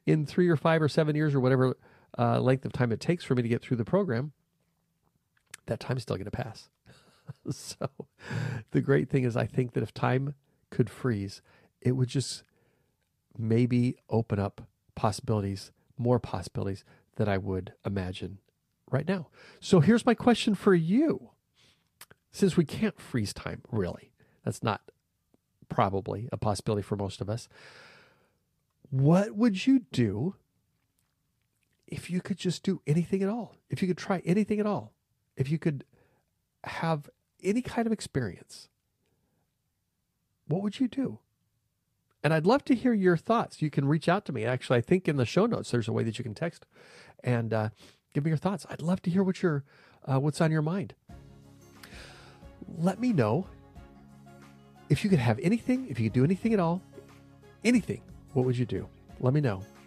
in 3 or 5 or 7 years or whatever length of time it takes for me to get through the program, that time's still going to pass. So the great thing is I think that if time could freeze, it would just maybe open up possibilities, more possibilities that I would imagine right now. So here's my question for you. Since we can't freeze time, really, that's not probably a possibility for most of us. What would you do if you could just do anything at all? If you could try anything at all? If you could have any kind of experience, what would you do? And I'd love to hear your thoughts. You can reach out to me. Actually, I think in the show notes, there's a way that you can text and give me your thoughts. I'd love to hear what's on your mind. Let me know if you could have anything, if you could do anything at all, anything, what would you do? Let me know.